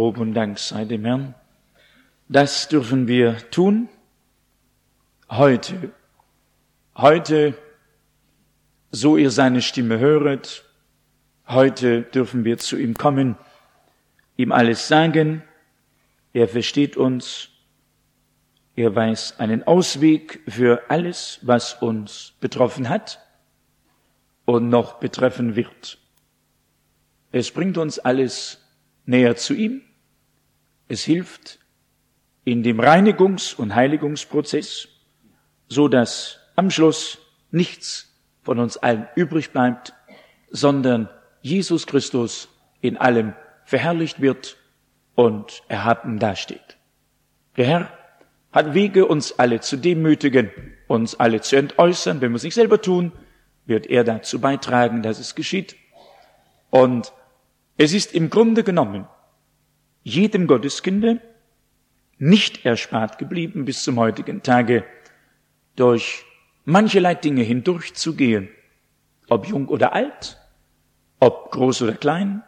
Lob und Dank sei dem Herrn. Das dürfen wir tun heute. Heute, so ihr seine Stimme höret, heute dürfen wir zu ihm kommen, ihm alles sagen. Er versteht uns. Er weiß einen Ausweg für alles, was uns betroffen hat und noch betreffen wird. Es bringt uns alles näher zu ihm. Es hilft in dem Reinigungs- und Heiligungsprozess, so dass am Schluss nichts von uns allen übrig bleibt, sondern Jesus Christus in allem verherrlicht wird und erhaben dasteht. Der Herr hat Wege, uns alle zu demütigen, uns alle zu entäußern. Wenn wir es nicht selber tun, wird er dazu beitragen, dass es geschieht. Und es ist im Grunde genommen jedem Gotteskinde nicht erspart geblieben, bis zum heutigen Tage durch mancherlei Dinge hindurchzugehen, ob jung oder alt, ob groß oder klein,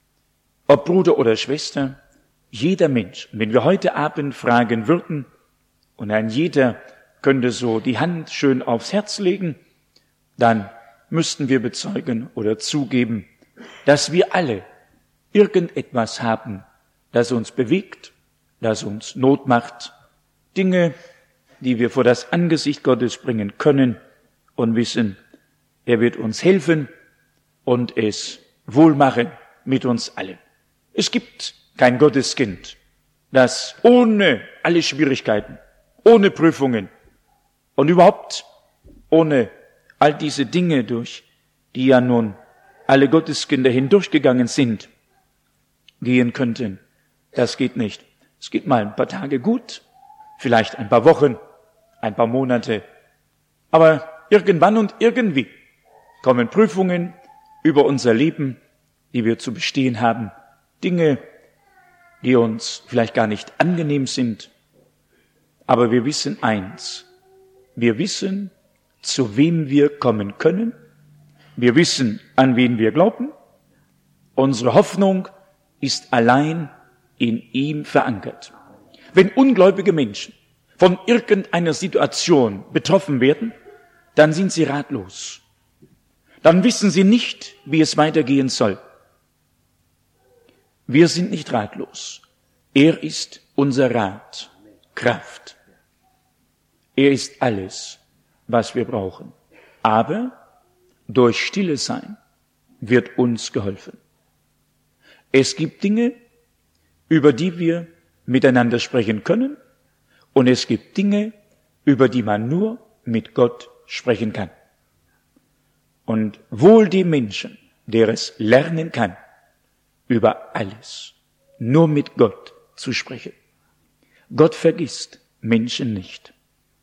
ob Bruder oder Schwester, jeder Mensch. Und wenn wir heute Abend fragen würden, und ein jeder könnte so die Hand schön aufs Herz legen, dann müssten wir bezeugen oder zugeben, dass wir alle irgendetwas haben, das uns bewegt, das uns Not macht, Dinge, die wir vor das Angesicht Gottes bringen können und wissen, er wird uns helfen und es wohlmachen mit uns allen. Es gibt kein Gotteskind, das ohne alle Schwierigkeiten, ohne Prüfungen und überhaupt ohne all diese Dinge, durch die ja nun alle Gotteskinder hindurchgegangen sind, gehen könnten. Das geht nicht. Es geht mal ein paar Tage gut, vielleicht ein paar Wochen, ein paar Monate. Aber irgendwann und irgendwie kommen Prüfungen über unser Leben, die wir zu bestehen haben. Dinge, die uns vielleicht gar nicht angenehm sind. Aber wir wissen eins. Wir wissen, zu wem wir kommen können. Wir wissen, an wen wir glauben. Unsere Hoffnung ist allein in ihm verankert. Wenn ungläubige Menschen von irgendeiner Situation betroffen werden, dann sind sie ratlos. Dann wissen sie nicht, wie es weitergehen soll. Wir sind nicht ratlos. Er ist unser Rat, Kraft. Er ist alles, was wir brauchen. Aber durch Stille sein wird uns geholfen. Es gibt Dinge, über die wir miteinander sprechen können, und es gibt Dinge, über die man nur mit Gott sprechen kann. Und wohl dem Menschen, der es lernen kann, über alles nur mit Gott zu sprechen. Gott vergisst Menschen nicht.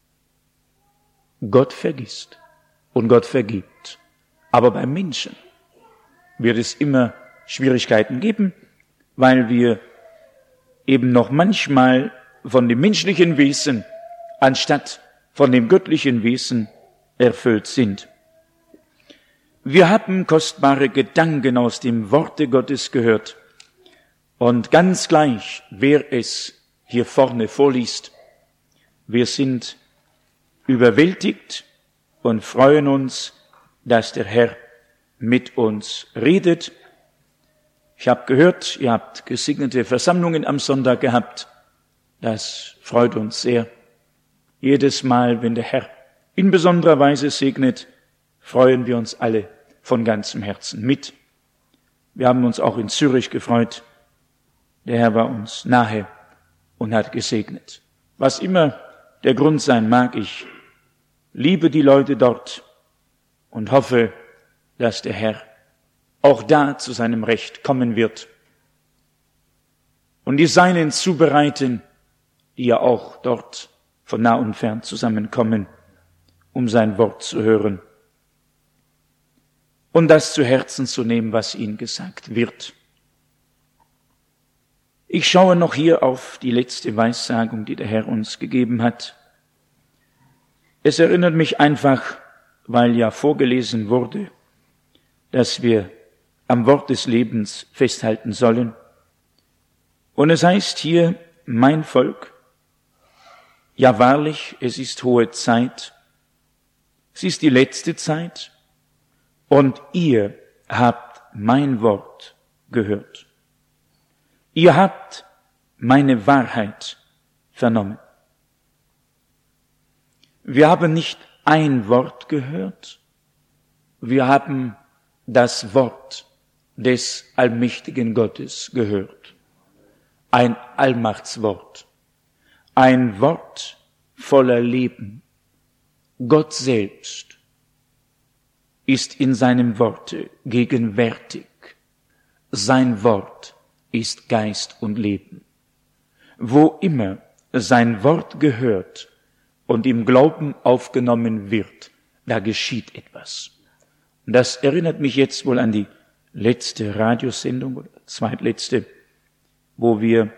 Gott vergisst und Gott vergibt. Aber beim Menschen wird es immer Schwierigkeiten geben, weil wir eben noch manchmal von dem menschlichen Wesen anstatt von dem göttlichen Wesen erfüllt sind. Wir haben kostbare Gedanken aus dem Worte Gottes gehört. Und ganz gleich, wer es hier vorne vorliest, wir sind überwältigt und freuen uns, dass der Herr mit uns redet. Ich habe gehört, ihr habt gesegnete Versammlungen am Sonntag gehabt. Das freut uns sehr. Jedes Mal, wenn der Herr in besonderer Weise segnet, freuen wir uns alle von ganzem Herzen mit. Wir haben uns auch in Zürich gefreut. Der Herr war uns nahe und hat gesegnet. Was immer der Grund sein mag, ich liebe die Leute dort und hoffe, dass der Herr auch da zu seinem Recht kommen wird und die Seinen zubereiten, die ja auch dort von nah und fern zusammenkommen, um sein Wort zu hören und das zu Herzen zu nehmen, was ihnen gesagt wird. Ich schaue noch hier auf die letzte Weissagung, die der Herr uns gegeben hat. Es erinnert mich einfach, weil ja vorgelesen wurde, dass wir am Wort des Lebens festhalten sollen. Und es heißt hier, mein Volk, ja wahrlich, es ist hohe Zeit, es ist die letzte Zeit, und ihr habt mein Wort gehört. Ihr habt meine Wahrheit vernommen. Wir haben nicht ein Wort gehört, wir haben das Wort des allmächtigen Gottes gehört. Ein Allmachtswort, ein Wort voller Leben. Gott selbst ist in seinem Worte gegenwärtig. Sein Wort ist Geist und Leben. Wo immer sein Wort gehört und im Glauben aufgenommen wird, da geschieht etwas. Und das erinnert mich jetzt wohl an die letzte Radiosendung oder zweitletzte, wo wir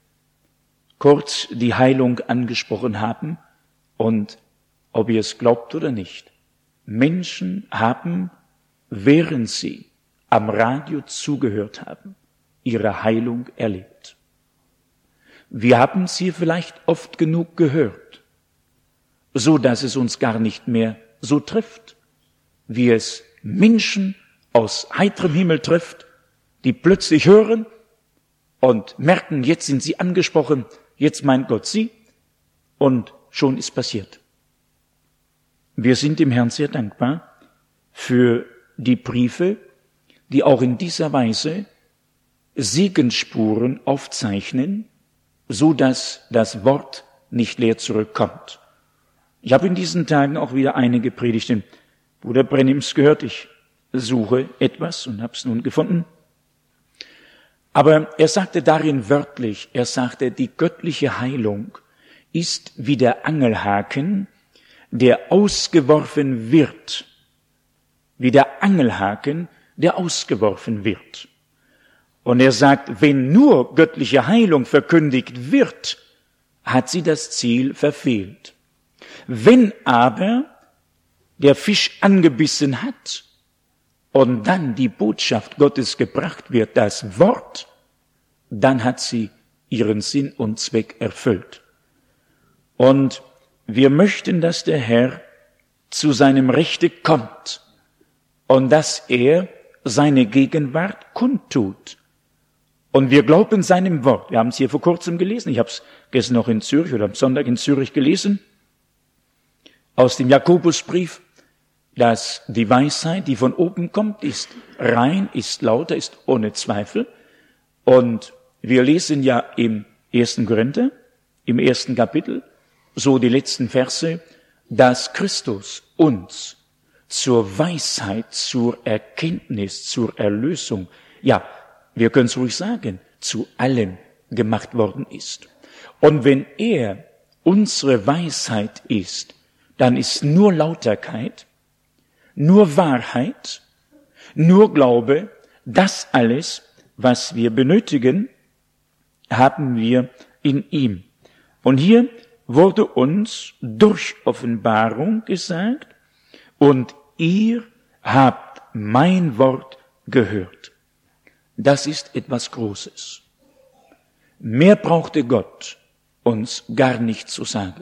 kurz die Heilung angesprochen haben, und ob ihr es glaubt oder nicht, Menschen haben, während sie am Radio zugehört haben, ihre Heilung erlebt. Wir haben sie vielleicht oft genug gehört, so dass es uns gar nicht mehr so trifft, wie es Menschen aus heiterem Himmel trifft, die plötzlich hören und merken, jetzt sind sie angesprochen, jetzt meint Gott sie, und schon ist passiert. Wir sind dem Herrn sehr dankbar für die Briefe, die auch in dieser Weise Segensspuren aufzeichnen, so dass das Wort nicht leer zurückkommt. Ich habe in diesen Tagen auch wieder einige Predigten Bruder Brennims gehört. Ich suche etwas und habe es nun gefunden. Aber er sagte darin wörtlich, er sagte, die göttliche Heilung ist wie der Angelhaken, der ausgeworfen wird. Wie der Angelhaken, der ausgeworfen wird. Und er sagt, wenn nur göttliche Heilung verkündigt wird, hat sie das Ziel verfehlt. Wenn aber der Fisch angebissen hat und dann die Botschaft Gottes gebracht wird, das Wort, dann hat sie ihren Sinn und Zweck erfüllt. Und wir möchten, dass der Herr zu seinem Rechte kommt und dass er seine Gegenwart kundtut. Und wir glauben seinem Wort. Wir haben es hier vor kurzem gelesen. Ich habe es gestern noch in Zürich oder am Sonntag in Zürich gelesen. Aus dem Jakobusbrief, dass die Weisheit, die von oben kommt, ist rein, ist lauter, ist ohne Zweifel. Und wir lesen ja im 1. Korinther, im 1. Kapitel, so die letzten Verse, dass Christus uns zur Weisheit, zur Erkenntnis, zur Erlösung, ja, wir können es ruhig sagen, zu allem gemacht worden ist. Und wenn er unsere Weisheit ist, dann ist nur Lauterkeit, nur Wahrheit, nur Glaube, das alles, was wir benötigen, haben wir in ihm. Und hier wurde uns durch Offenbarung gesagt, und ihr habt mein Wort gehört. Das ist etwas Großes. Mehr brauchte Gott uns gar nicht zu sagen.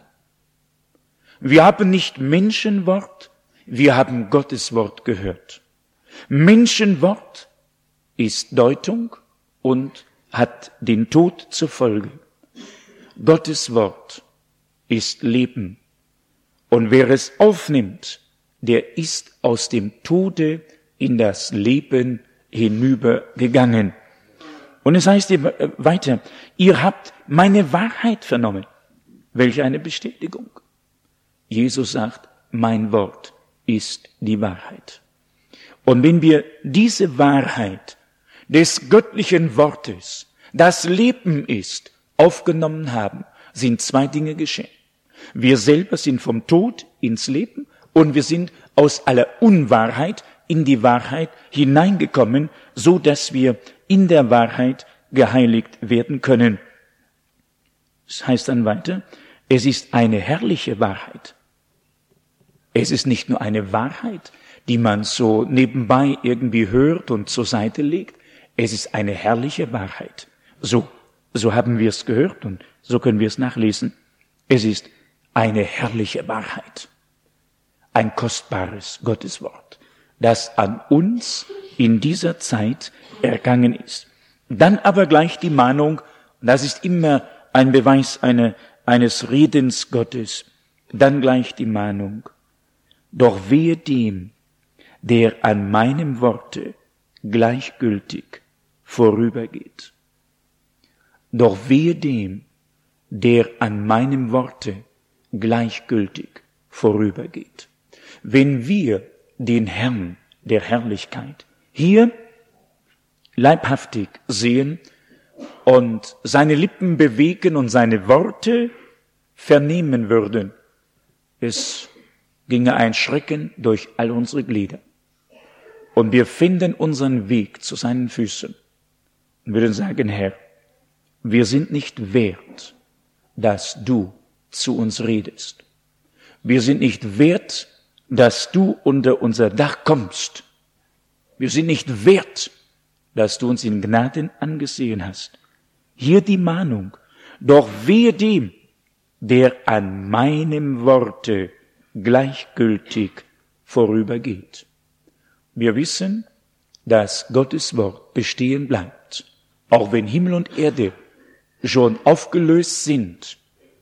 Wir haben nicht Menschenwort, wir haben Gottes Wort gehört. Menschenwort ist Deutung und hat den Tod zur Folge. Gottes Wort ist Leben. Und wer es aufnimmt, der ist aus dem Tode in das Leben hinübergegangen. Und es heißt hier weiter, ihr habt meine Wahrheit vernommen. Welch eine Bestätigung. Jesus sagt, mein Wort ist die Wahrheit. Und wenn wir diese Wahrheit des göttlichen Wortes, das Leben ist, aufgenommen haben, sind zwei Dinge geschehen. Wir selber sind vom Tod ins Leben und wir sind aus aller Unwahrheit in die Wahrheit hineingekommen, so dass wir in der Wahrheit geheiligt werden können. Das heißt dann weiter, es ist eine herrliche Wahrheit. Es ist nicht nur eine Wahrheit, die man so nebenbei irgendwie hört und zur Seite legt. Es ist eine herrliche Wahrheit. So, So haben wir es gehört und so können wir es nachlesen. Es ist eine herrliche Wahrheit, ein kostbares Gotteswort, das an uns in dieser Zeit ergangen ist. Dann aber gleich die Mahnung, das ist immer ein Beweis eines Redens Gottes, dann gleich die Mahnung. Doch wehe dem, der an meinem Worte gleichgültig vorübergeht. Doch wehe dem, der an meinem Worte gleichgültig vorübergeht. Wenn wir den Herrn der Herrlichkeit hier leibhaftig sehen und seine Lippen bewegen und seine Worte vernehmen würden, es ginge ein Schrecken durch all unsere Glieder. Und wir finden unseren Weg zu seinen Füßen und würden sagen, Herr, wir sind nicht wert, dass du zu uns redest. Wir sind nicht wert, dass du unter unser Dach kommst. Wir sind nicht wert, dass du uns in Gnaden angesehen hast. Hier die Mahnung, doch wehe dem, der an meinem Worte gleichgültig vorübergeht. Wir wissen, dass Gottes Wort bestehen bleibt, auch wenn Himmel und Erde schon aufgelöst sind,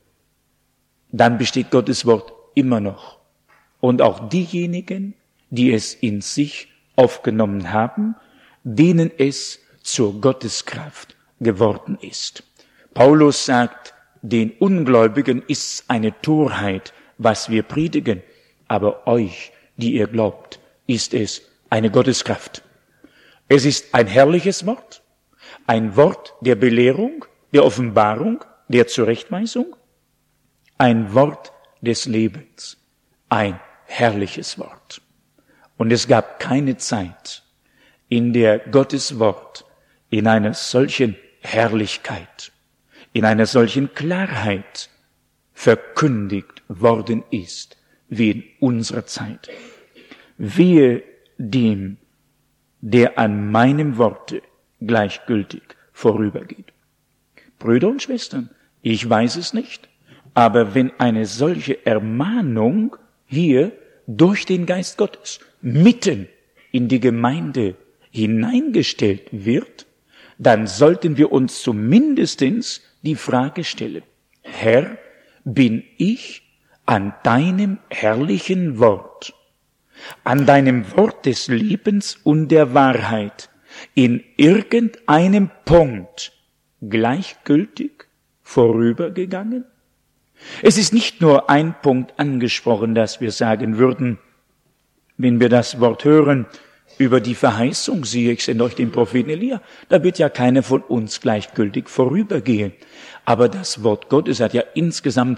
dann besteht Gottes Wort immer noch. Und auch diejenigen, die es in sich aufgenommen haben, denen es zur Gotteskraft geworden ist. Paulus sagt, den Ungläubigen ist eine Torheit, was wir predigen, aber euch, die ihr glaubt, ist es eine Gotteskraft. Es ist ein herrliches Wort, ein Wort der Belehrung, der Offenbarung, der Zurechtweisung, ein Wort des Lebens, ein herrliches Wort. Und es gab keine Zeit, in der Gottes Wort in einer solchen Herrlichkeit, in einer solchen Klarheit verkündigt worden ist, wie in unserer Zeit. Wehe dem, der an meinem Worte gleichgültig vorübergeht. Brüder und Schwestern, ich weiß es nicht, aber wenn eine solche Ermahnung hier durch den Geist Gottes mitten in die Gemeinde hineingestellt wird, dann sollten wir uns zumindestens die Frage stellen, Herr, bin ich an deinem herrlichen Wort, an deinem Wort des Lebens und der Wahrheit in irgendeinem Punkt gleichgültig vorübergegangen? Es ist nicht nur ein Punkt angesprochen, dass wir sagen würden, wenn wir das Wort hören über die Verheißung, siehe, ich sende euch den Propheten Elia, da wird ja keiner von uns gleichgültig vorübergehen. Aber das Wort Gottes hat ja insgesamt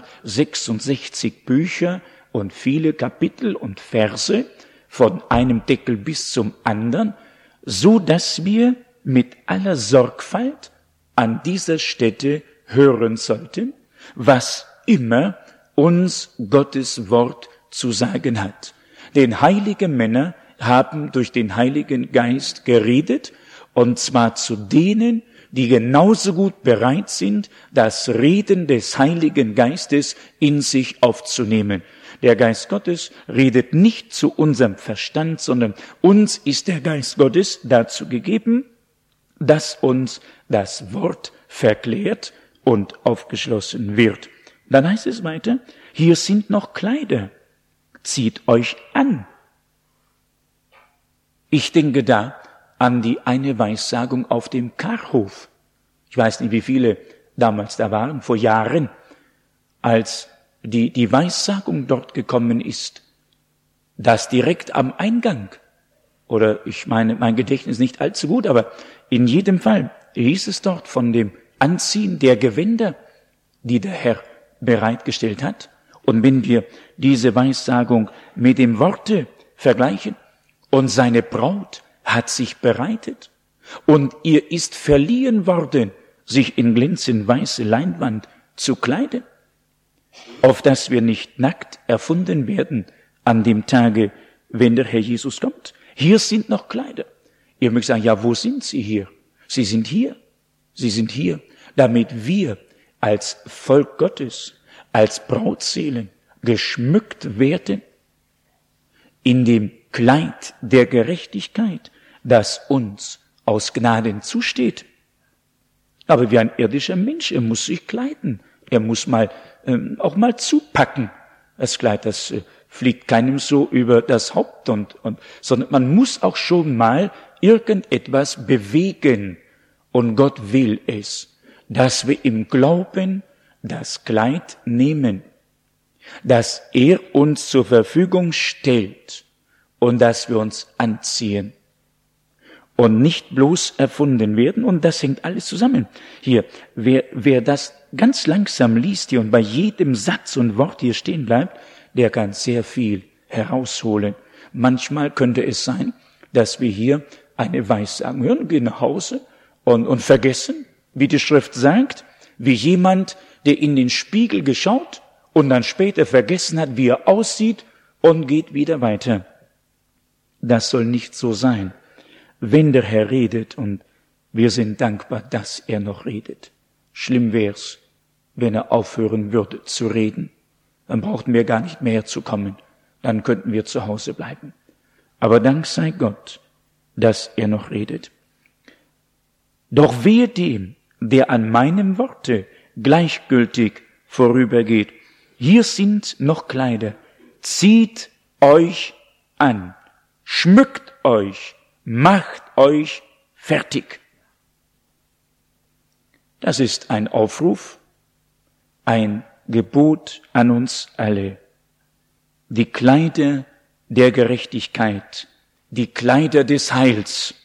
66 Bücher und viele Kapitel und Verse von einem Deckel bis zum anderen, so dass wir mit aller Sorgfalt an dieser Stätte hören sollten, was immer uns Gottes Wort zu sagen hat. Denn heilige Männer haben durch den Heiligen Geist geredet, und zwar zu denen, die genauso gut bereit sind, das Reden des Heiligen Geistes in sich aufzunehmen. Der Geist Gottes redet nicht zu unserem Verstand, sondern uns ist der Geist Gottes dazu gegeben, dass uns das Wort verklärt und aufgeschlossen wird. Dann heißt es weiter, hier sind noch Kleider, zieht euch an. Ich denke da an die eine Weissagung auf dem Karhof. Ich weiß nicht, wie viele damals da waren, vor Jahren, als die Weissagung dort gekommen ist, dass direkt am Eingang, oder ich meine, mein Gedächtnis ist nicht allzu gut, aber in jedem Fall hieß es dort von dem Anziehen der Gewänder, die der Herr bereitgestellt hat. Und wenn wir diese Weissagung mit dem Worte vergleichen, und seine Braut hat sich bereitet, und ihr ist verliehen worden, sich in glänzend weiße Leinwand zu kleiden, auf dass wir nicht nackt erfunden werden an dem Tage, wenn der Herr Jesus kommt. Hier sind noch Kleider. Ihr mögt sagen, ja, wo sind sie hier? Sie sind hier. Sie sind hier. damit wir als Volk Gottes, als Brautseelen geschmückt werden in dem Kleid der Gerechtigkeit, das uns aus Gnaden zusteht. Aber wie ein irdischer Mensch, er muss sich kleiden, er muss auch mal zupacken. Das Kleid, das fliegt keinem so über das Haupt, sondern man muss auch schon mal irgendetwas bewegen. Und Gott will es, dass wir im Glauben das Kleid nehmen, das er uns zur Verfügung stellt und dass wir uns anziehen und nicht bloß erfunden werden. Und das hängt alles zusammen. Hier, wer das ganz langsam liest hier und bei jedem Satz und Wort hier stehen bleibt, der kann sehr viel herausholen. Manchmal könnte es sein, dass wir hier eine Weissagung hören, gehen nach Hause und vergessen, wie die Schrift sagt, wie jemand, der in den Spiegel geschaut und dann später vergessen hat, wie er aussieht und geht wieder weiter. Das soll nicht so sein. Wenn der Herr redet, und wir sind dankbar, dass er noch redet. Schlimm wär's, wenn er aufhören würde zu reden. Dann brauchten wir gar nicht mehr zu kommen. Dann könnten wir zu Hause bleiben. Aber Dank sei Gott, dass er noch redet. Doch wehe dem, der an meinem Worte gleichgültig vorübergeht. Hier sind noch Kleider. Zieht euch an, schmückt euch, macht euch fertig. Das ist ein Aufruf, ein Gebot an uns alle. Die Kleider der Gerechtigkeit, die Kleider des Heils,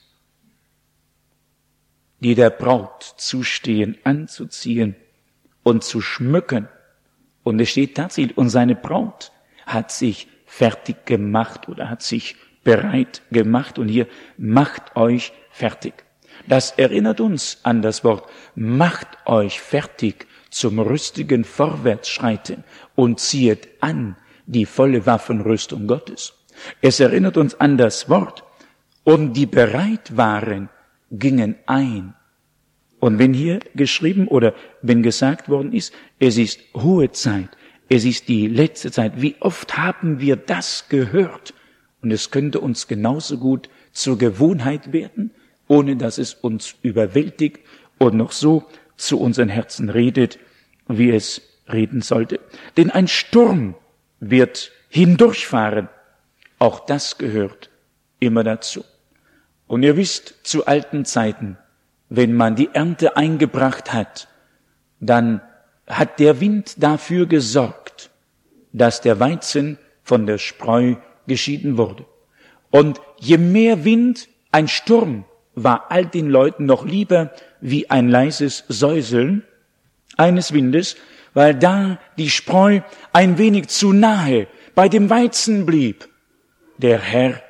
die der Braut zustehen, anzuziehen und zu schmücken. Und es steht tatsächlich, und seine Braut hat sich fertig gemacht oder hat sich bereit gemacht. Und hier, macht euch fertig. Das erinnert uns an das Wort, macht euch fertig zum rüstigen Vorwärtsschreiten und ziehet an die volle Waffenrüstung Gottes. Es erinnert uns an das Wort, und die bereit waren, gingen ein. Und wenn hier geschrieben oder wenn gesagt worden ist, es ist hohe Zeit, es ist die letzte Zeit, wie oft haben wir das gehört? Und es könnte uns genauso gut zur Gewohnheit werden, ohne dass es uns überwältigt und noch so zu unseren Herzen redet, wie es reden sollte. Denn ein Sturm wird hindurchfahren. Auch das gehört immer dazu. Und ihr wisst, zu alten Zeiten, wenn man die Ernte eingebracht hat, dann hat der Wind dafür gesorgt, dass der Weizen von der Spreu geschieden wurde. Und je mehr Wind, ein Sturm, war all den Leuten noch lieber wie ein leises Säuseln eines Windes, weil da die Spreu ein wenig zu nahe bei dem Weizen blieb. Der Herr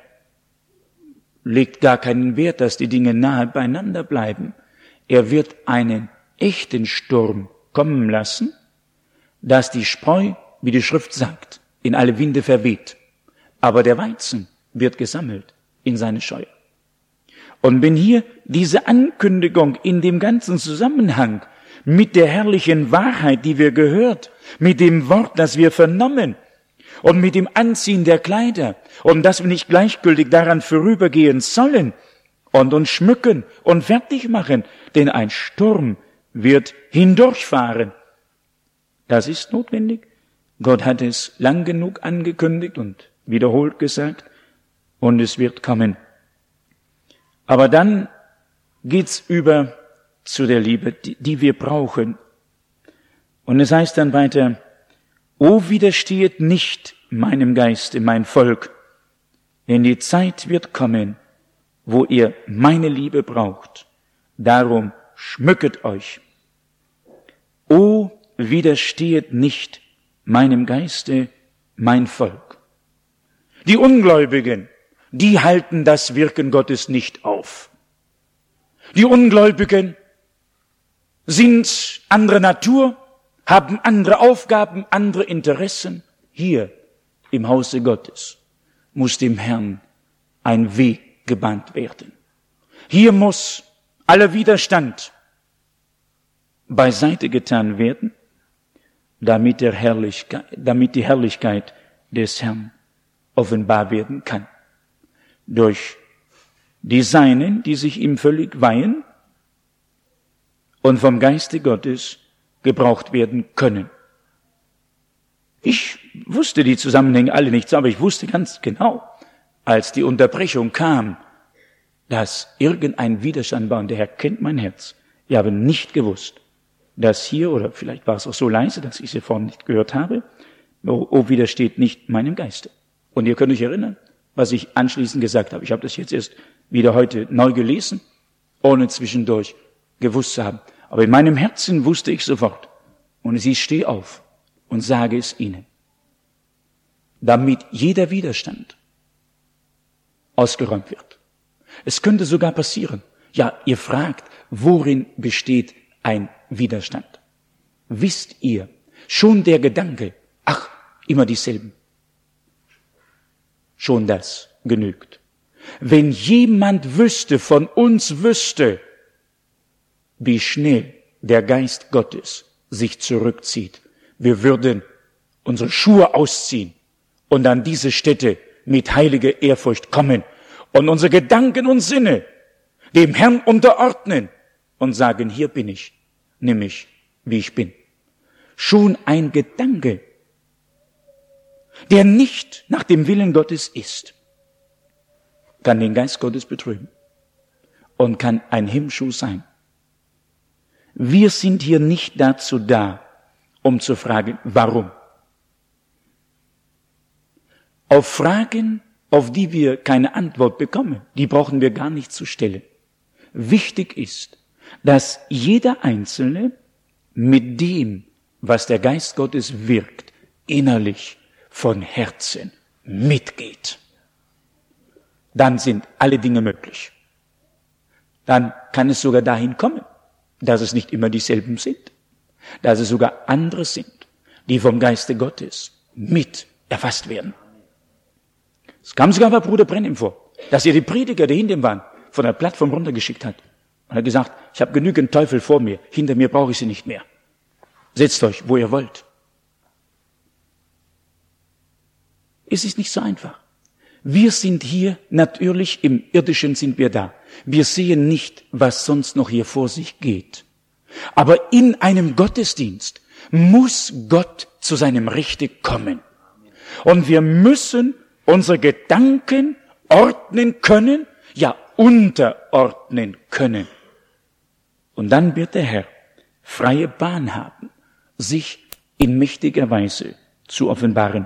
legt gar keinen Wert, dass die Dinge nahe beieinander bleiben. Er wird einen echten Sturm kommen lassen, dass die Spreu, wie die Schrift sagt, in alle Winde verweht. Aber der Weizen wird gesammelt in seine Scheuer. Und wenn hier diese Ankündigung in dem ganzen Zusammenhang mit der herrlichen Wahrheit, die wir gehört, mit dem Wort, das wir vernommen, und mit dem Anziehen der Kleider, und dass wir nicht gleichgültig daran vorübergehen sollen und uns schmücken und fertig machen, denn ein Sturm wird hindurchfahren. Das ist notwendig. Gott hat es lang genug angekündigt und wiederholt gesagt, und es wird kommen. Aber dann geht's über zu der Liebe, die wir brauchen. Und es heißt dann weiter, O widerstehet nicht meinem Geiste, mein Volk, denn die Zeit wird kommen, wo ihr meine Liebe braucht. Darum schmücket euch. O widerstehet nicht meinem Geiste, mein Volk. Die Ungläubigen, die halten das Wirken Gottes nicht auf. Die Ungläubigen sind anderer Natur, haben andere Aufgaben, andere Interessen. Hier im Hause Gottes muss dem Herrn ein Weg gebahnt werden. Hier muss aller Widerstand beiseite getan werden, damit die Herrlichkeit des Herrn offenbar werden kann. Durch die Seinen, die sich ihm völlig weihen und vom Geiste Gottes gebraucht werden können. Ich wusste die Zusammenhänge alle nicht, aber ich wusste ganz genau, als die Unterbrechung kam, dass irgendein Widerstand war, und der Herr kennt mein Herz. Ich habe nicht gewusst, dass hier, oder vielleicht war es auch so leise, dass ich sie vorhin nicht gehört habe, widersteht nicht meinem Geiste. Und ihr könnt euch erinnern, was ich anschließend gesagt habe. Ich habe das jetzt erst wieder heute neu gelesen, ohne zwischendurch gewusst zu haben. Aber in meinem Herzen wusste ich sofort. Und ich stehe auf und sage es ihnen. Damit jeder Widerstand ausgeräumt wird. Es könnte sogar passieren. Ja, ihr fragt, worin besteht ein Widerstand? Wisst ihr, schon der Gedanke, ach, immer dieselben. Schon das genügt. Wenn jemand von uns wüsste, wie schnell der Geist Gottes sich zurückzieht, wir würden unsere Schuhe ausziehen und an diese Stätte mit heiliger Ehrfurcht kommen und unsere Gedanken und Sinne dem Herrn unterordnen und sagen, hier bin ich, nimm mich, wie ich bin. Schon ein Gedanke, der nicht nach dem Willen Gottes ist, kann den Geist Gottes betrüben und kann ein Hemmschuh sein. Wir sind hier nicht dazu da, um zu fragen, warum. Auf Fragen, auf die wir keine Antwort bekommen, die brauchen wir gar nicht zu stellen. Wichtig ist, dass jeder Einzelne mit dem, was der Geist Gottes wirkt, innerlich von Herzen mitgeht. Dann sind alle Dinge möglich. Dann kann es sogar dahin kommen, dass es nicht immer dieselben sind, dass es sogar andere sind, die vom Geiste Gottes mit erfasst werden. Es kam sogar bei Bruder Brennim vor, dass er die Prediger, die hinter ihm waren, von der Plattform runtergeschickt hat. Und er hat gesagt, ich habe genügend Teufel vor mir, hinter mir brauche ich sie nicht mehr. Setzt euch, wo ihr wollt. Es ist nicht so einfach. Wir sind hier, natürlich im Irdischen sind wir da. Wir sehen nicht, was sonst noch hier vor sich geht. Aber in einem Gottesdienst muss Gott zu seinem Rechte kommen. Und wir müssen unsere Gedanken ordnen können, ja unterordnen können. Und dann wird der Herr freie Bahn haben, sich in mächtiger Weise zu offenbaren.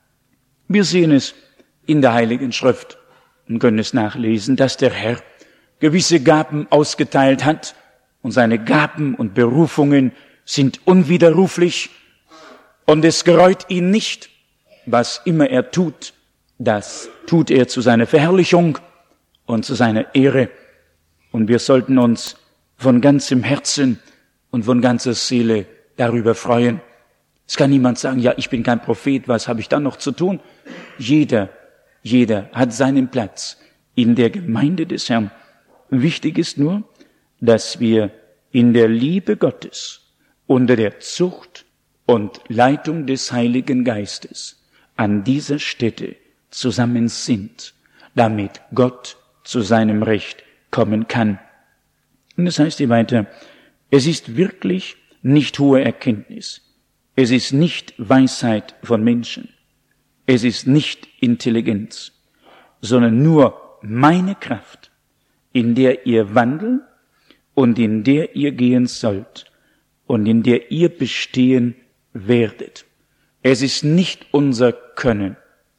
Wir sehen es in der Heiligen Schrift und können es nachlesen, dass der Herr gewisse Gaben ausgeteilt hat und seine Gaben und Berufungen sind unwiderruflich und es gereut ihn nicht, was immer er tut, das tut er zu seiner Verherrlichung und zu seiner Ehre und wir sollten uns von ganzem Herzen und von ganzer Seele darüber freuen. Es kann niemand sagen, ja, ich bin kein Prophet, was habe ich dann noch zu tun? Jeder hat seinen Platz in der Gemeinde des Herrn. Wichtig ist nur, dass wir in der Liebe Gottes, unter der Zucht und Leitung des Heiligen Geistes an dieser Stätte zusammen sind, damit Gott zu seinem Recht kommen kann. Und das heißt hier weiter, es ist wirklich nicht hohe Erkenntnis. Es ist nicht Weisheit von Menschen. Es ist nicht Intelligenz, sondern nur meine Kraft, in der ihr wandelt und in der ihr gehen sollt und in der ihr bestehen werdet. Es ist nicht unser Können.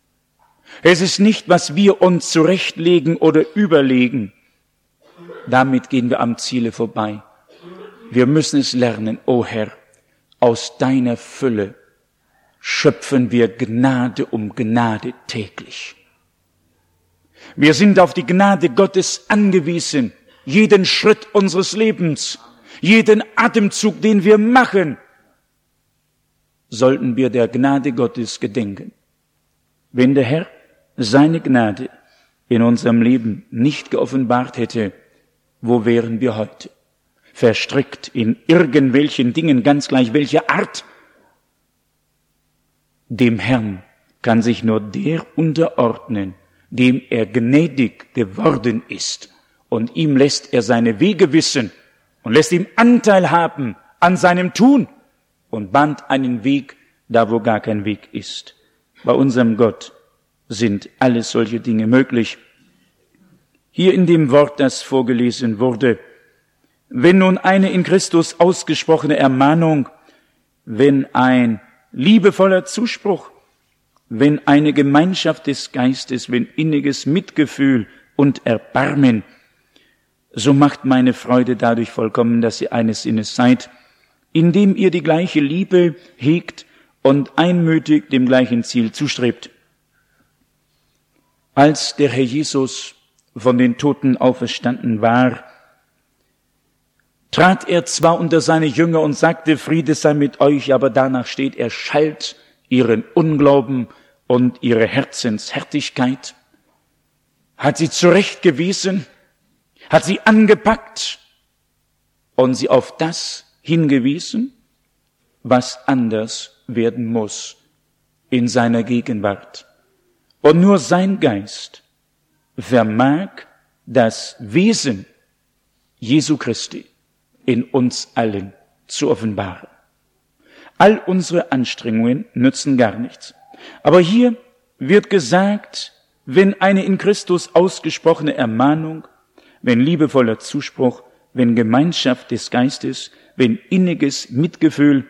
Es ist nicht, was wir uns zurechtlegen oder überlegen. Damit gehen wir am Ziele vorbei. Wir müssen es lernen, o Herr, aus deiner Fülle schöpfen wir Gnade um Gnade täglich. Wir sind auf die Gnade Gottes angewiesen, jeden Schritt unseres Lebens, jeden Atemzug, den wir machen, sollten wir der Gnade Gottes gedenken. Wenn der Herr seine Gnade in unserem Leben nicht geoffenbart hätte, wo wären wir heute? verstrickt in irgendwelchen Dingen, ganz gleich welcher Art. Dem Herrn kann sich nur der unterordnen, dem er gnädig geworden ist. Und ihm lässt er seine Wege wissen und lässt ihm Anteil haben an seinem Tun und bahnt einen Weg, da wo gar kein Weg ist. Bei unserem Gott sind alles solche Dinge möglich. Hier in dem Wort, das vorgelesen wurde, wenn nun eine in Christus ausgesprochene Ermahnung, wenn ein liebevoller Zuspruch, wenn eine Gemeinschaft des Geistes, wenn inniges Mitgefühl und Erbarmen, so macht meine Freude dadurch vollkommen, dass ihr eines Sinnes seid, indem ihr die gleiche Liebe hegt und einmütig dem gleichen Ziel zustrebt. Als der Herr Jesus von den Toten auferstanden war, trat er zwar unter seine Jünger und sagte, Friede sei mit euch, aber danach steht, er schalt ihren Unglauben und ihre Herzenshärtigkeit, hat sie zurechtgewiesen, hat sie angepackt und sie auf das hingewiesen, was anders werden muss in seiner Gegenwart. Und nur sein Geist vermag das Wesen Jesu Christi in uns allen zu offenbaren. All unsere Anstrengungen nützen gar nichts. Aber hier wird gesagt, wenn eine in Christus ausgesprochene Ermahnung, wenn liebevoller Zuspruch, wenn Gemeinschaft des Geistes, wenn inniges Mitgefühl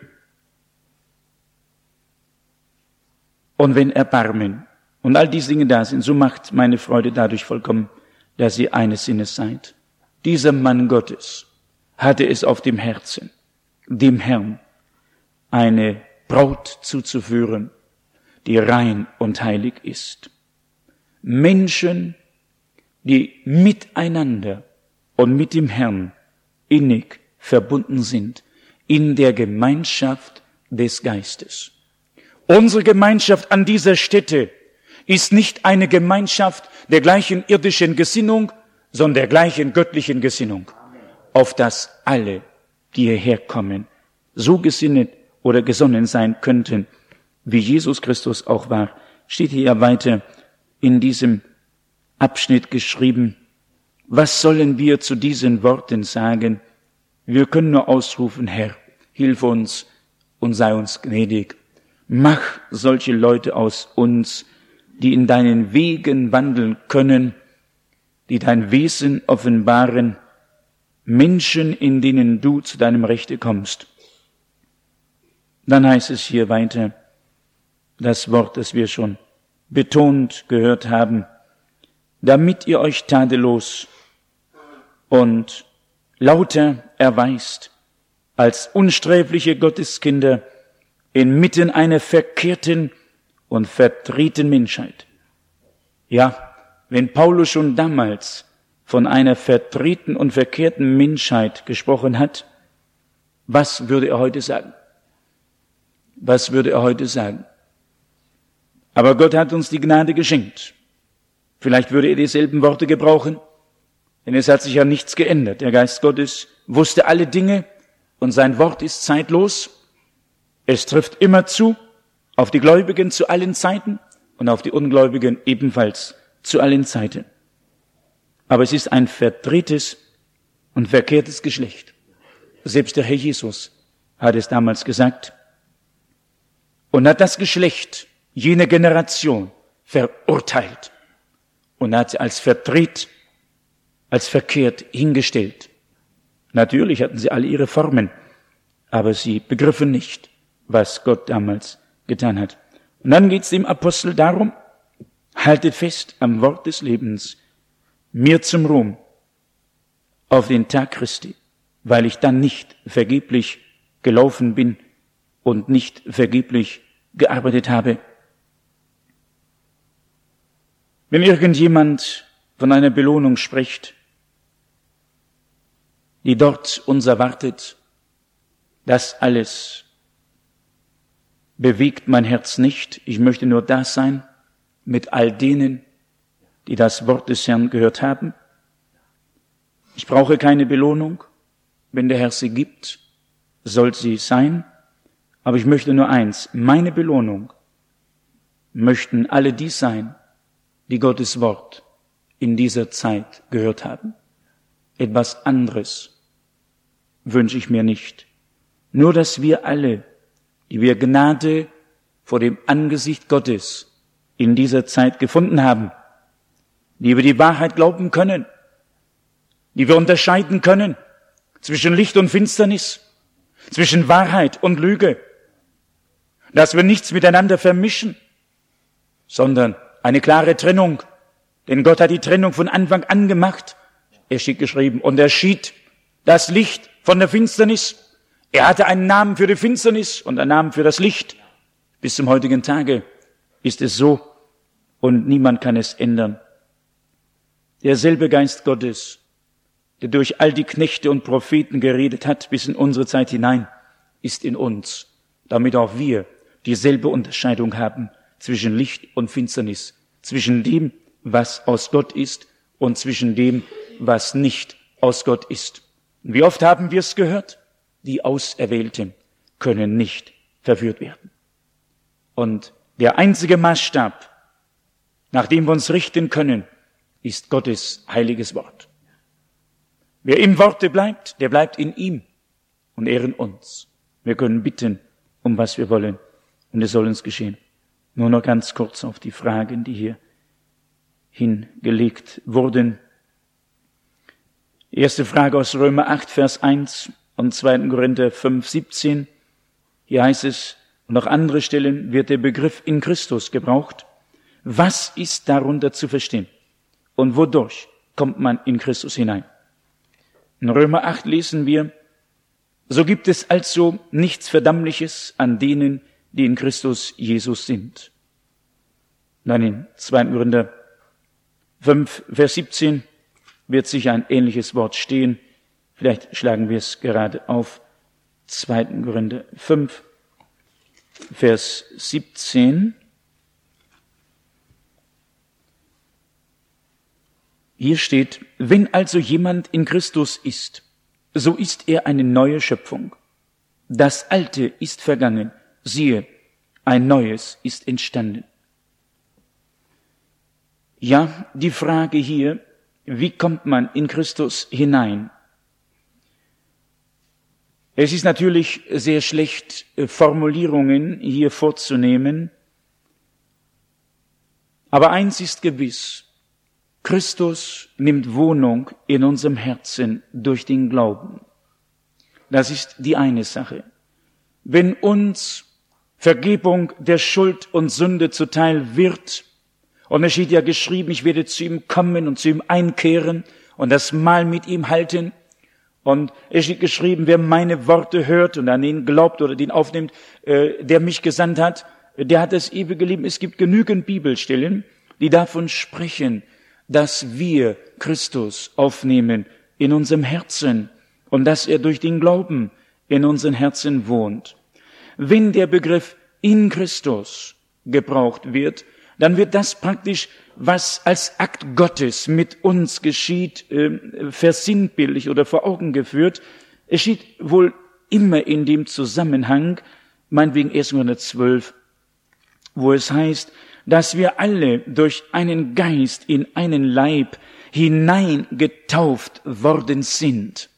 und wenn Erbarmen und all diese Dinge da sind, so macht meine Freude dadurch vollkommen, dass ihr eines Sinnes seid. Dieser Mann Gottes hatte es auf dem Herzen, dem Herrn eine Braut zuzuführen, die rein und heilig ist. Menschen, die miteinander und mit dem Herrn innig verbunden sind, in der Gemeinschaft des Geistes. Unsere Gemeinschaft an dieser Stätte ist nicht eine Gemeinschaft der gleichen irdischen Gesinnung, sondern der gleichen göttlichen Gesinnung, auf dass alle, die hierher kommen, so gesinnet oder gesonnen sein könnten, wie Jesus Christus auch war. Steht hier ja weiter in diesem Abschnitt geschrieben, was sollen wir zu diesen Worten sagen? Wir können nur ausrufen, Herr, hilf uns und sei uns gnädig. Mach solche Leute aus uns, die in deinen Wegen wandeln können, die dein Wesen offenbaren, Menschen, in denen du zu deinem Rechte kommst. Dann heißt es hier weiter, das Wort, das wir schon betont gehört haben, damit ihr euch tadellos und lauter erweist als unsträfliche Gotteskinder inmitten einer verkehrten und verdrehten Menschheit. Ja, wenn Paulus schon damals von einer verdrehten und verkehrten Menschheit gesprochen hat, was würde er heute sagen? Was würde er heute sagen? Aber Gott hat uns die Gnade geschenkt. Vielleicht würde er dieselben Worte gebrauchen, denn es hat sich ja nichts geändert. Der Geist Gottes wusste alle Dinge und sein Wort ist zeitlos. Es trifft immer zu, auf die Gläubigen zu allen Zeiten und auf die Ungläubigen ebenfalls zu allen Zeiten. Aber es ist ein verdrehtes und verkehrtes Geschlecht. Selbst der Herr Jesus hat es damals gesagt und hat das Geschlecht, jene Generation, verurteilt und hat sie als verdreht, als verkehrt hingestellt. Natürlich hatten sie alle ihre Formen, aber sie begriffen nicht, was Gott damals getan hat. Und dann geht es dem Apostel darum, haltet fest am Wort des Lebens, mir zum Ruhm auf den Tag Christi, weil ich dann nicht vergeblich gelaufen bin und nicht vergeblich gearbeitet habe. Wenn irgendjemand von einer Belohnung spricht, die dort uns erwartet, das alles bewegt mein Herz nicht. Ich möchte nur da sein mit all denen, die das Wort des Herrn gehört haben. Ich brauche keine Belohnung. Wenn der Herr sie gibt, soll sie sein. Aber ich möchte nur eins, meine Belohnung möchten alle die sein, die Gottes Wort in dieser Zeit gehört haben. Etwas anderes wünsche ich mir nicht. Nur, dass wir alle, die wir Gnade vor dem Angesicht Gottes in dieser Zeit gefunden haben, die wir die Wahrheit glauben können, die wir unterscheiden können zwischen Licht und Finsternis, zwischen Wahrheit und Lüge, dass wir nichts miteinander vermischen, sondern eine klare Trennung, denn Gott hat die Trennung von Anfang an gemacht. Er steht geschrieben, und er schied das Licht von der Finsternis. Er hatte einen Namen für die Finsternis und einen Namen für das Licht. Bis zum heutigen Tage ist es so und niemand kann es ändern. Derselbe Geist Gottes, der durch all die Knechte und Propheten geredet hat bis in unsere Zeit hinein, ist in uns, damit auch wir dieselbe Unterscheidung haben zwischen Licht und Finsternis, zwischen dem, was aus Gott ist und zwischen dem, was nicht aus Gott ist. Wie oft haben wir es gehört? Die Auserwählten können nicht verführt werden. Und der einzige Maßstab, nach dem wir uns richten können, ist Gottes heiliges Wort. Wer im Worte bleibt, der bleibt in ihm und er in uns. Wir können bitten, um was wir wollen, und es soll uns geschehen. Nur noch ganz kurz auf die Fragen, die hier hingelegt wurden. Erste Frage aus Römer 8, Vers 1 und 2. Korinther 5, 17. Hier heißt es, und auch andere Stellen wird der Begriff in Christus gebraucht. Was ist darunter zu verstehen? Und wodurch kommt man in Christus hinein? In Römer 8 lesen wir, so gibt es also nichts Verdammliches an denen, die in Christus Jesus sind. Dann in 2. Korinther 5, Vers 17 wird sicher ein ähnliches Wort stehen. Vielleicht schlagen wir es gerade auf. 2. Korinther 5, Vers 17. Hier steht, wenn also jemand in Christus ist, so ist er eine neue Schöpfung. Das Alte ist vergangen, siehe, ein Neues ist entstanden. Ja, die Frage hier, wie kommt man in Christus hinein? Es ist natürlich sehr schlecht, Formulierungen hier vorzunehmen, aber eins ist gewiss, Christus nimmt Wohnung in unserem Herzen durch den Glauben. Das ist die eine Sache. Wenn uns Vergebung der Schuld und Sünde zuteil wird, und es steht ja geschrieben, ich werde zu ihm kommen und zu ihm einkehren und das Mahl mit ihm halten, und es steht geschrieben, wer meine Worte hört und an ihn glaubt oder den aufnimmt, der mich gesandt hat, der hat das ewige Leben. Es gibt genügend Bibelstellen, die davon sprechen, dass wir Christus aufnehmen in unserem Herzen und dass er durch den Glauben in unseren Herzen wohnt. Wenn der Begriff in Christus gebraucht wird, dann wird das praktisch, was als Akt Gottes mit uns geschieht, versinnbildlich oder vor Augen geführt. Es steht wohl immer in dem Zusammenhang, meinetwegen 1. Korinther 12, wo es heißt, dass wir alle durch einen Geist in einen Leib hineingetauft worden sind.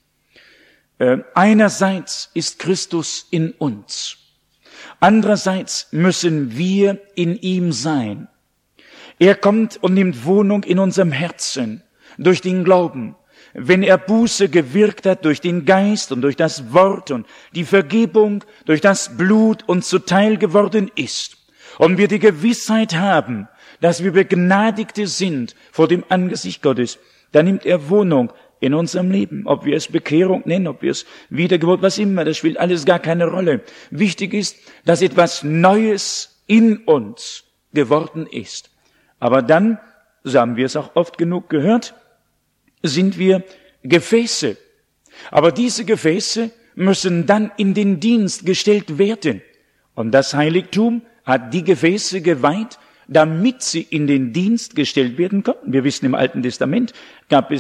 Einerseits ist Christus in uns, andererseits müssen wir in ihm sein. Er kommt und nimmt Wohnung in unserem Herzen durch den Glauben. Wenn er Buße gewirkt hat durch den Geist und durch das Wort und die Vergebung durch das Blut uns zuteil geworden ist, und wir die Gewissheit haben, dass wir Begnadigte sind vor dem Angesicht Gottes, dann nimmt er Wohnung in unserem Leben. Ob wir es Bekehrung nennen, ob wir es Wiedergeburt, was immer, das spielt alles gar keine Rolle. Wichtig ist, dass etwas Neues in uns geworden ist. Aber dann, so haben wir es auch oft genug gehört, sind wir Gefäße. Aber diese Gefäße müssen dann in den Dienst gestellt werden. Und das Heiligtum hat die Gefäße geweiht, damit sie in den Dienst gestellt werden konnten. Wir wissen, im Alten Testament gab es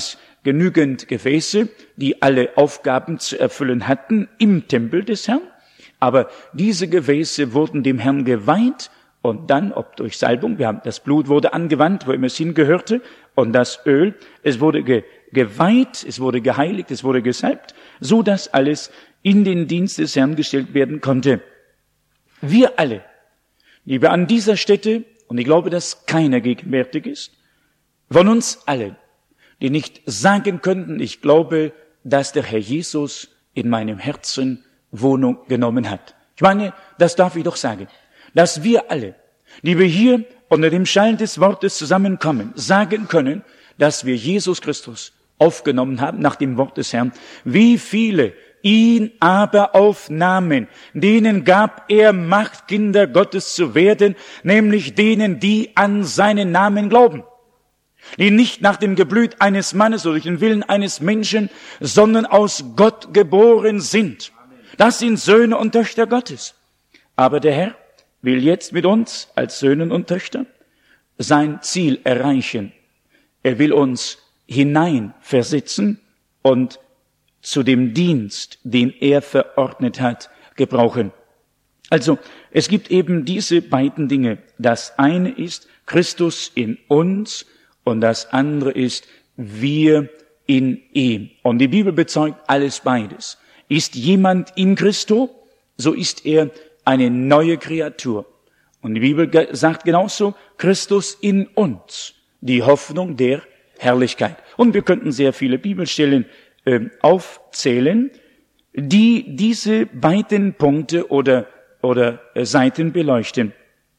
genügend Gefäße, die alle Aufgaben zu erfüllen hatten im Tempel des Herrn. Aber diese Gefäße wurden dem Herrn geweiht und dann, ob durch Salbung, das Blut wurde angewandt, wo immer es hingehörte, und das Öl, es wurde geweiht, es wurde geheiligt, es wurde gesalbt, so dass alles in den Dienst des Herrn gestellt werden konnte. Wir alle, die wir an dieser Stätte, und ich glaube, dass keiner gegenwärtig ist, von uns allen, die nicht sagen könnten, ich glaube, dass der Herr Jesus in meinem Herzen Wohnung genommen hat. Ich meine, das darf ich doch sagen, dass wir alle, die wir hier unter dem Schall des Wortes zusammenkommen, sagen können, dass wir Jesus Christus aufgenommen haben nach dem Wort des Herrn. Wie viele ihn aber aufnahmen, denen gab er Macht, Kinder Gottes zu werden, nämlich denen, die an seinen Namen glauben. Die nicht nach dem Geblüt eines Mannes oder durch den Willen eines Menschen, sondern aus Gott geboren sind. Das sind Söhne und Töchter Gottes. Aber der Herr will jetzt mit uns als Söhnen und Töchter sein Ziel erreichen. Er will uns hineinversetzen und zu dem Dienst, den er verordnet hat, gebrauchen. Also, es gibt eben diese beiden Dinge. Das eine ist Christus in uns und das andere ist wir in ihm. Und die Bibel bezeugt alles beides. Ist jemand in Christo, so ist er eine neue Kreatur. Und die Bibel sagt genauso, Christus in uns, die Hoffnung der Herrlichkeit. Und wir könnten sehr viele Bibelstellen aufzählen, die diese beiden Punkte oder Seiten beleuchten.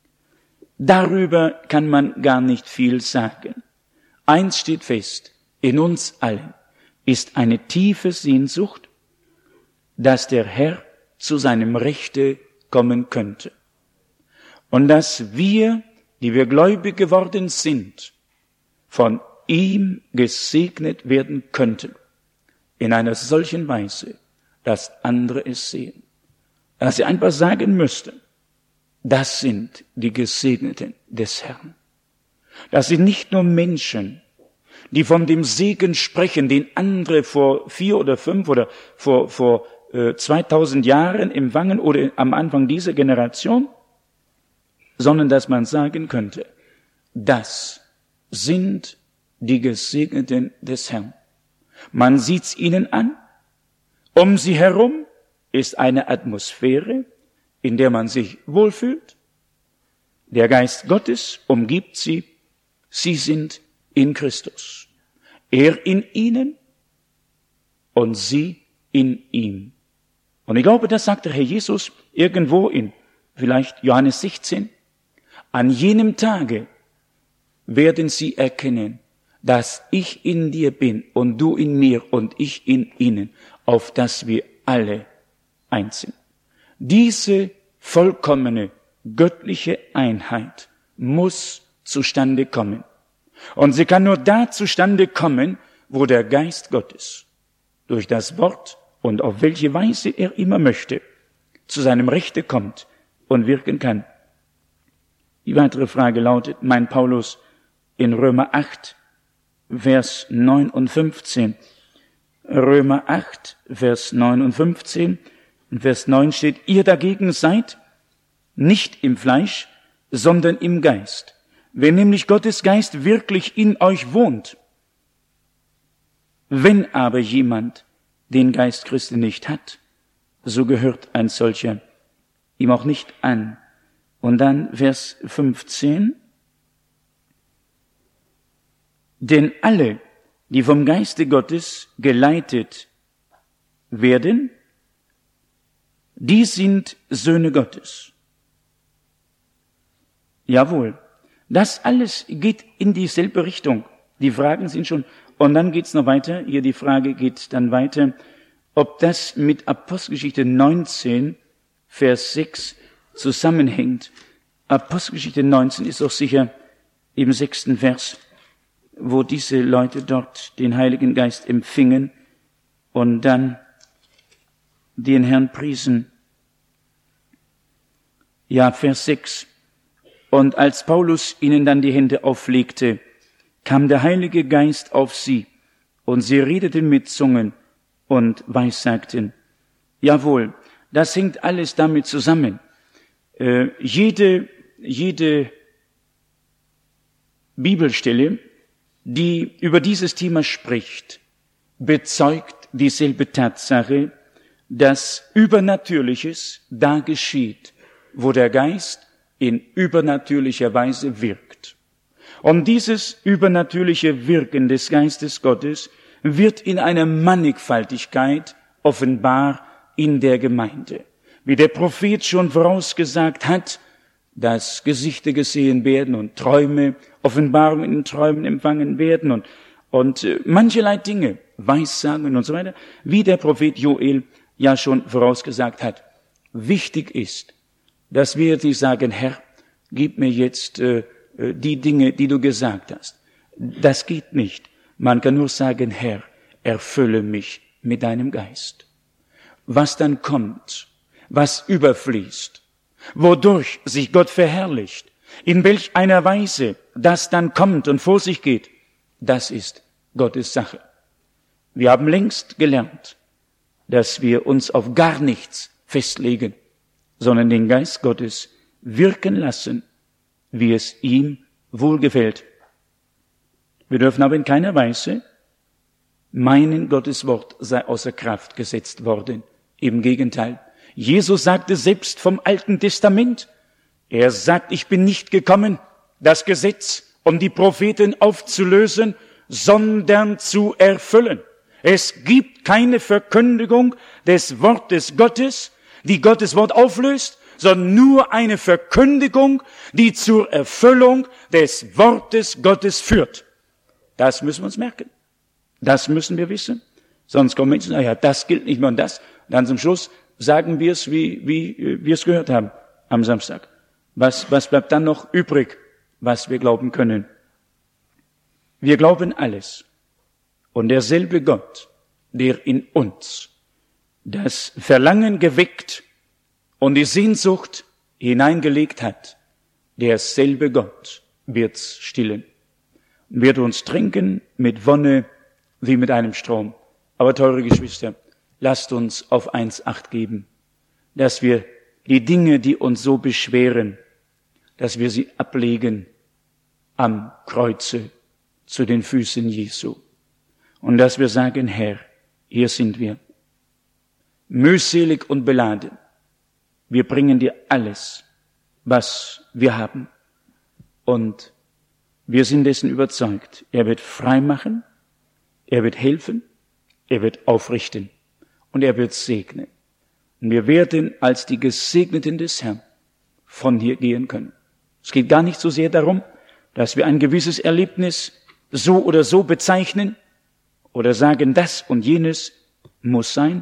Darüber kann man gar nicht viel sagen. Eins steht fest, in uns allen ist eine tiefe Sehnsucht, dass der Herr zu seinem Rechte kommen könnte. Und dass wir, die wir gläubig geworden sind, von ihm gesegnet werden könnten, in einer solchen Weise, dass andere es sehen. Dass sie einfach sagen müssten, das sind die Gesegneten des Herrn. Das sind nicht nur Menschen, die von dem Segen sprechen, den andere vor 4 oder 5 oder vor 2000 Jahren empfangen oder am Anfang dieser Generation, sondern dass man sagen könnte, das sind die Gesegneten des Herrn. Man sieht's ihnen an. Um sie herum ist eine Atmosphäre, in der man sich wohlfühlt. Der Geist Gottes umgibt sie. Sie sind in Christus. Er in ihnen und sie in ihm. Und ich glaube, das sagt der Herr Jesus irgendwo in vielleicht Johannes 16. An jenem Tage werden sie erkennen, dass ich in dir bin und du in mir und ich in ihnen, auf dass wir alle eins sind. Diese vollkommene göttliche Einheit muss zustande kommen. Und sie kann nur da zustande kommen, wo der Geist Gottes durch das Wort und auf welche Weise er immer möchte, zu seinem Rechte kommt und wirken kann. Die weitere Frage lautet, meint Paulus in Römer 8, Vers 9 und 15. Römer 8, Vers 9 und 15. In Vers 9 steht, ihr dagegen seid nicht im Fleisch, sondern im Geist. Wenn nämlich Gottes Geist wirklich in euch wohnt. Wenn aber jemand den Geist Christi nicht hat, so gehört ein solcher ihm auch nicht an. Und dann Vers 15. Denn alle, die vom Geiste Gottes geleitet werden, die sind Söhne Gottes. Jawohl, das alles geht in dieselbe Richtung. Die Fragen sind schon, und dann geht's noch weiter, hier die Frage geht dann weiter, ob das mit Apostelgeschichte 19, Vers 6 zusammenhängt. Apostelgeschichte 19 ist auch sicher im 6. Vers, wo diese Leute dort den Heiligen Geist empfingen und dann den Herrn priesen. Ja, Vers 6. Und als Paulus ihnen dann die Hände auflegte, kam der Heilige Geist auf sie und sie redeten mit Zungen und weissagten. Jawohl, das hängt alles damit zusammen. Jede Bibelstelle, die über dieses Thema spricht, bezeugt dieselbe Tatsache, dass Übernatürliches da geschieht, wo der Geist in übernatürlicher Weise wirkt. Und dieses übernatürliche Wirken des Geistes Gottes wird in einer Mannigfaltigkeit offenbar in der Gemeinde. Wie der Prophet schon vorausgesagt hat, dass Gesichter gesehen werden und Träume, Offenbarungen in Träumen empfangen werden und mancherlei Dinge, Weissagen und so weiter, wie der Prophet Joel ja schon vorausgesagt hat. Wichtig ist, dass wir die sagen, Herr, gib mir jetzt die Dinge, die du gesagt hast. Das geht nicht. Man kann nur sagen, Herr, erfülle mich mit deinem Geist. Was dann kommt, was überfließt, wodurch sich Gott verherrlicht, in welch einer Weise das dann kommt und vor sich geht, das ist Gottes Sache. Wir haben längst gelernt, dass wir uns auf gar nichts festlegen, sondern den Geist Gottes wirken lassen, wie es ihm wohlgefällt. Wir dürfen aber in keiner Weise meinen, Gottes Wort sei außer Kraft gesetzt worden. Im Gegenteil. Jesus sagte selbst vom Alten Testament, er sagt, ich bin nicht gekommen, das Gesetz und die Propheten aufzulösen, sondern zu erfüllen. Es gibt keine Verkündigung des Wortes Gottes, die Gottes Wort auflöst, sondern nur eine Verkündigung, die zur Erfüllung des Wortes Gottes führt. Das müssen wir uns merken. Das müssen wir wissen. Sonst kommen Menschen, naja, das gilt nicht mehr und das. Und dann zum Schluss sagen wir es, wie wir es gehört haben am Samstag. Was bleibt dann noch übrig, was wir glauben können? Wir glauben alles. Und derselbe Gott, der in uns das Verlangen geweckt und die Sehnsucht hineingelegt hat, derselbe Gott wird's stillen, wird uns trinken mit Wonne wie mit einem Strom. Aber teure Geschwister, lasst uns auf eins Acht geben, dass wir die Dinge, die uns so beschweren, dass wir sie ablegen am Kreuze zu den Füßen Jesu. Und dass wir sagen, Herr, hier sind wir, mühselig und beladen. Wir bringen dir alles, was wir haben. Und wir sind dessen überzeugt. Er wird frei machen, er wird helfen, er wird aufrichten und er wird segnen. Und wir werden als die Gesegneten des Herrn von hier gehen können. Es geht gar nicht so sehr darum, dass wir ein gewisses Erlebnis so oder so bezeichnen oder sagen, das und jenes muss sein.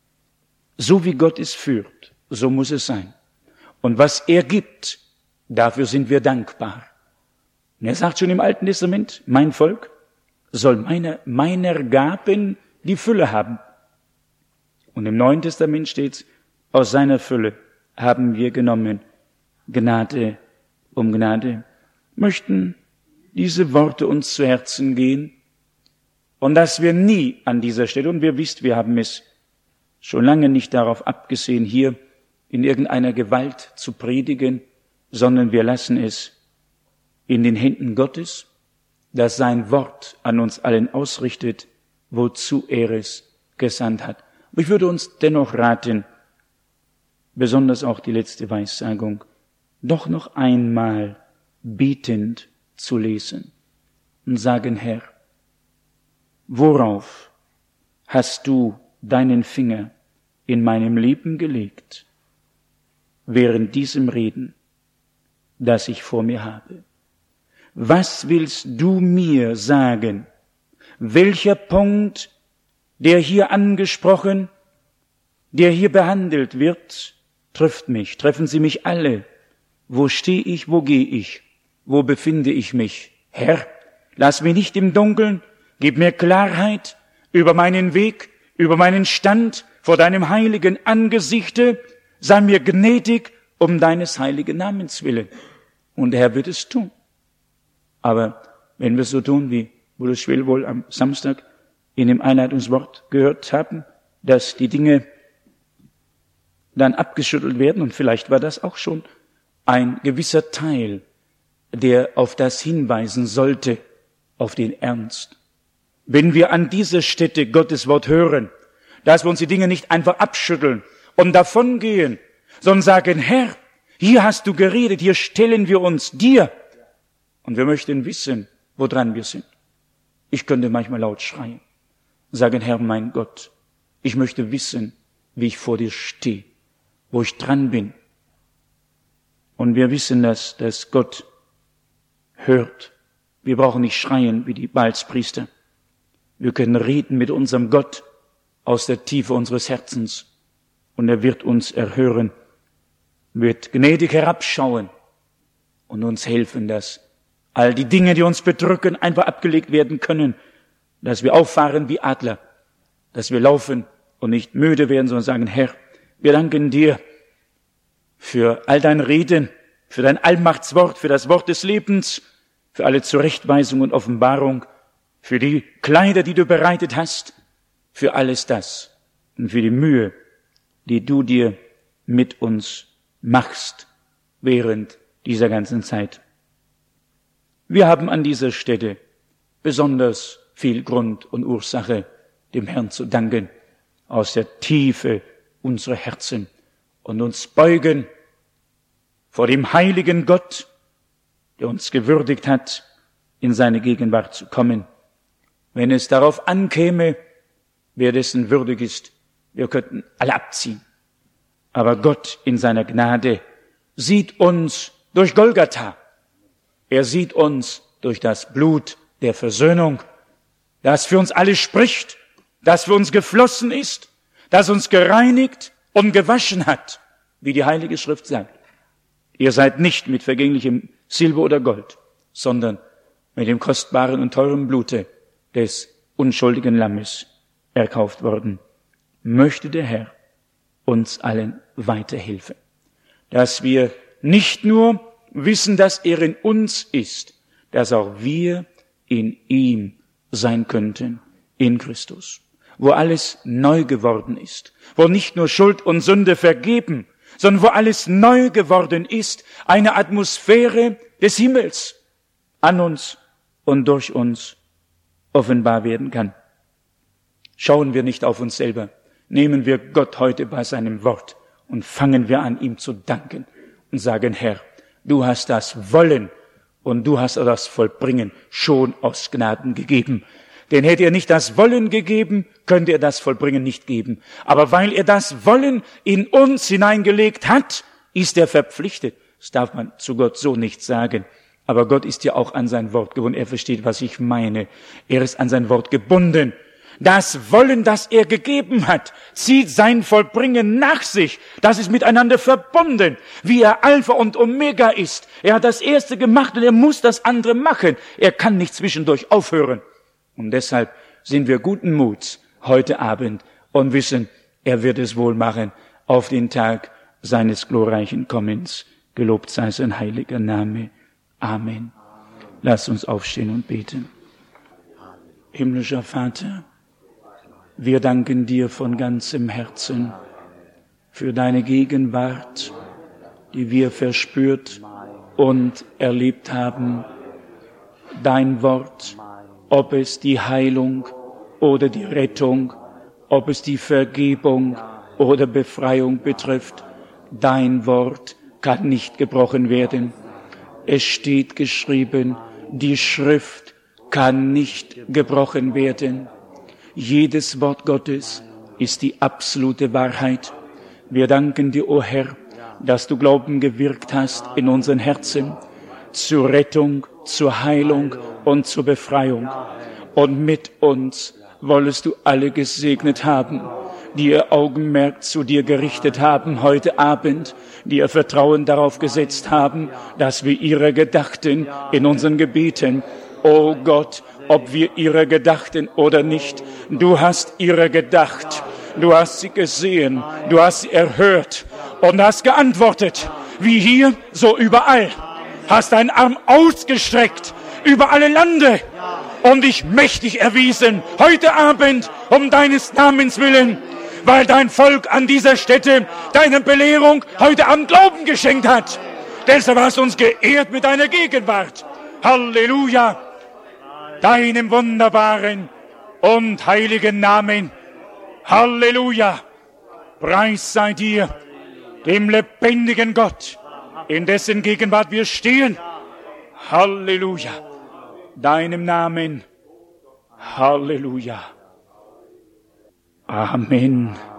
So wie Gott es führt, so muss es sein. Und was er gibt, dafür sind wir dankbar. Und er sagt schon im Alten Testament, mein Volk soll meiner Gaben die Fülle haben. Und im Neuen Testament steht, aus seiner Fülle haben wir genommen, Gnade um Gnade. Möchten diese Worte uns zu Herzen gehen und dass wir nie an dieser Stelle, und wir wisst, wir haben es schon lange nicht darauf abgesehen, hier in irgendeiner Gewalt zu predigen, sondern wir lassen es in den Händen Gottes, dass sein Wort an uns allen ausrichtet, wozu er es gesandt hat. Aber ich würde uns dennoch raten, besonders auch die letzte Weissagung, doch noch einmal bietend zu lesen und sagen, Herr, worauf hast du deinen Finger in meinem Leben gelegt, während diesem Reden, das ich vor mir habe? Was willst du mir sagen? Welcher Punkt, der hier angesprochen, der hier behandelt wird, trifft mich? Treffen sie mich alle? Wo stehe ich? Wo gehe ich? Wo befinde ich mich? Herr, lass mich nicht im Dunkeln, gib mir Klarheit über meinen Weg, über meinen Stand vor deinem heiligen Angesichte, sei mir gnädig um deines heiligen Namens willen. Und der Herr wird es tun. Aber wenn wir so tun, wie Bruder Schwell wohl am Samstag in dem Einleitungswort gehört haben, dass die Dinge dann abgeschüttelt werden. Und vielleicht war das auch schon ein gewisser Teil, der auf das hinweisen sollte, auf den Ernst. Wenn wir an dieser Stätte Gottes Wort hören, dass wir uns die Dinge nicht einfach abschütteln und davongehen, sondern sagen, Herr, hier hast du geredet, hier stellen wir uns dir. Und wir möchten wissen, woran wir sind. Ich könnte manchmal laut schreien, sagen, Herr, mein Gott, ich möchte wissen, wie ich vor dir stehe, wo ich dran bin. Und wir wissen, dass Gott hört. Wir brauchen nicht schreien wie die Baalspriester. Wir können reden mit unserem Gott aus der Tiefe unseres Herzens. Und er wird uns erhören, wird gnädig herabschauen und uns helfen, dass all die Dinge, die uns bedrücken, einfach abgelegt werden können, dass wir auffahren wie Adler, dass wir laufen und nicht müde werden, sondern sagen, Herr, wir danken dir für all dein Reden, für dein Allmachtswort, für das Wort des Lebens, für alle Zurechtweisung und Offenbarung, für die Kleider, die du bereitet hast, für alles das und für die Mühe, die du dir mit uns machst während dieser ganzen Zeit. Wir haben an dieser Stätte besonders viel Grund und Ursache, dem Herrn zu danken, aus der Tiefe unserer Herzen und uns beugen vor dem heiligen Gott, der uns gewürdigt hat, in seine Gegenwart zu kommen. Wenn es darauf ankäme, wer dessen würdig ist, wir könnten alle abziehen. Aber Gott in seiner Gnade sieht uns durch Golgatha. Er sieht uns durch das Blut der Versöhnung, das für uns alle spricht, das für uns geflossen ist, das uns gereinigt und gewaschen hat, wie die Heilige Schrift sagt. Ihr seid nicht mit vergänglichem Silber oder Gold, sondern mit dem kostbaren und teuren Blute des unschuldigen Lammes erkauft worden. Möchte der Herr uns allen weiterhelfen, dass wir nicht nur wissen, dass er in uns ist, dass auch wir in ihm sein könnten, in Christus, wo alles neu geworden ist, wo nicht nur Schuld und Sünde vergeben, sondern wo alles neu geworden ist, eine Atmosphäre des Himmels an uns und durch uns offenbar werden kann. Schauen wir nicht auf uns selber, nehmen wir Gott heute bei seinem Wort und fangen wir an, ihm zu danken und sagen, Herr, du hast das Wollen und du hast das Vollbringen schon aus Gnaden gegeben. Denn hätte er nicht das Wollen gegeben, könnte er das Vollbringen nicht geben. Aber weil er das Wollen in uns hineingelegt hat, ist er verpflichtet. Das darf man zu Gott so nicht sagen. Aber Gott ist ja auch an sein Wort gebunden. Er versteht, was ich meine. Er ist an sein Wort gebunden. Das Wollen, das er gegeben hat, zieht sein Vollbringen nach sich. Das ist miteinander verbunden, wie er Alpha und Omega ist. Er hat das Erste gemacht und er muss das andere machen. Er kann nicht zwischendurch aufhören. Und deshalb sind wir guten Muts heute Abend und wissen, er wird es wohl machen auf den Tag seines glorreichen Kommens. Gelobt sei sein heiliger Name. Amen. Lasst uns aufstehen und beten. Himmlischer Vater, wir danken dir von ganzem Herzen für deine Gegenwart, die wir verspürt und erlebt haben. Dein Wort, ob es die Heilung oder die Rettung, ob es die Vergebung oder Befreiung betrifft, dein Wort kann nicht gebrochen werden. Es steht geschrieben, die Schrift kann nicht gebrochen werden. Jedes Wort Gottes ist die absolute Wahrheit. Wir danken dir, o Herr, dass du Glauben gewirkt hast in unseren Herzen zur Rettung, zur Heilung und zur Befreiung. Und mit uns wollest du alle gesegnet haben, die ihr Augenmerk zu dir gerichtet haben heute Abend, die ihr Vertrauen darauf gesetzt haben, dass wir ihrer gedachten in unseren Gebeten. O Gott, ob wir ihrer gedachten oder nicht, du hast ihrer gedacht, du hast sie gesehen, du hast sie erhört und hast geantwortet, wie hier, so überall, hast deinen Arm ausgestreckt über alle Lande und dich mächtig erwiesen, heute Abend um deines Namens willen, weil dein Volk an dieser Stätte deiner Belehrung heute Abend Glauben geschenkt hat. Deshalb hast du uns geehrt mit deiner Gegenwart. Halleluja! Deinem wunderbaren und heiligen Namen. Halleluja! Preis sei dir, dem lebendigen Gott, in dessen Gegenwart wir stehen. Halleluja! Deinem Namen. Halleluja. Amen.